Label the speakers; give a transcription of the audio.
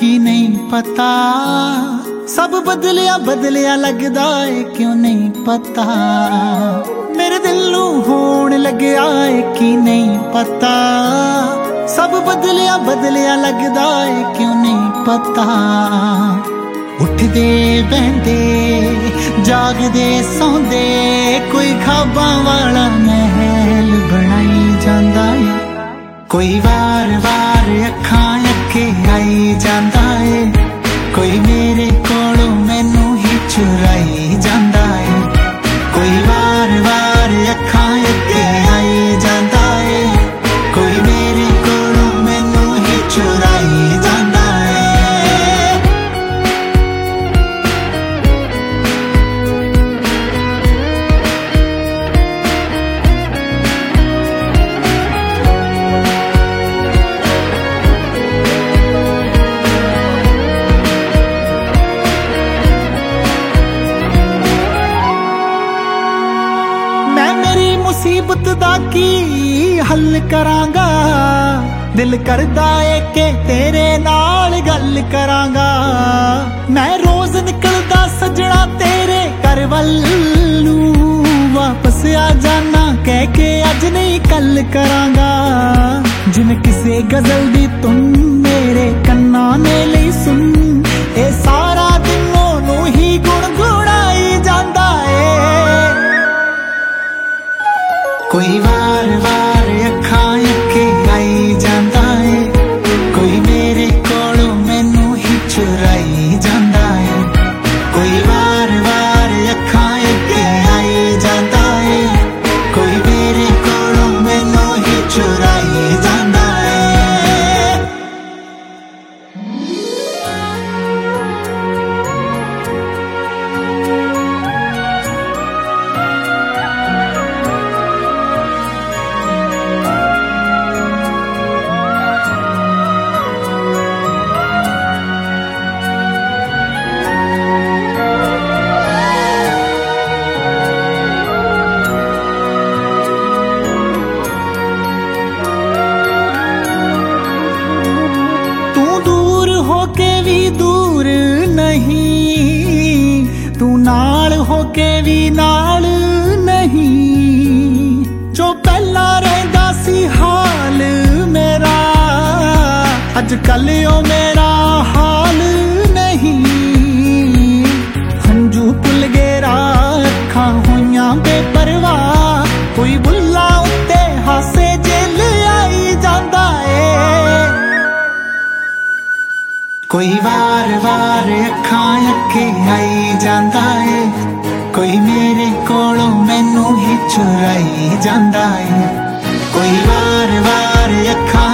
Speaker 1: की नहीं पता। सब बदलिया बदलिया लगदा है क्यों नहीं पता। मेरे दिल नू होण लग्या है कि नहीं पता। सब बदलिया बदलिया लगदा है क्यों नहीं पता। उठदे बहंदे जागदे सौंदे कोई ख्वाबां वाला महल बनाई जांदा है। कोई वार वार अखां अगे आई जांदा है। कोई मेरे कोलों मैनू ही चुराई जांदा है। कोई वार वार अखां अगे आई जांदा है। कोई मेरे कोलों मैनू ही चुराई जांदा है। मुसीबत दा की हल करांगा। दिल करदा है कि तेरे नाल गल करांगा। मैं रोज निकलदा सजना तेरे घर वल्लू। वापस आ जाना कह के अज नहीं कल करांगा। जिन किसे गजल दी तुम मेरे कन्ना ने लई सुन। ए सारा दिन ओनू ही गुणगुणाई जांदा है। कोई वार वार अखां अगे आई जांदा है। कोई मेरे कोलों मैनू ही चुराई जांदा है। कोई वार वार अखां अगे आई जांदा है। कोई मेरे कोलों मैनू ही चुराई जांदा है। तू नाल होके भी नाल नहीं। जो पहला रहंदा सी हाल मेरा अज कल ओ मेरा हाल नहीं। हंजू भुल गए राह अखां होइयां बेपरवाह। कोई बुल्ला उत्ते हासे जेल आई जांदा है। कोई वार वार अखां अगे आई जांदा है। कोई मेरे कोलों मैनू ही चुराई जांदा है। कोई वार वार अखां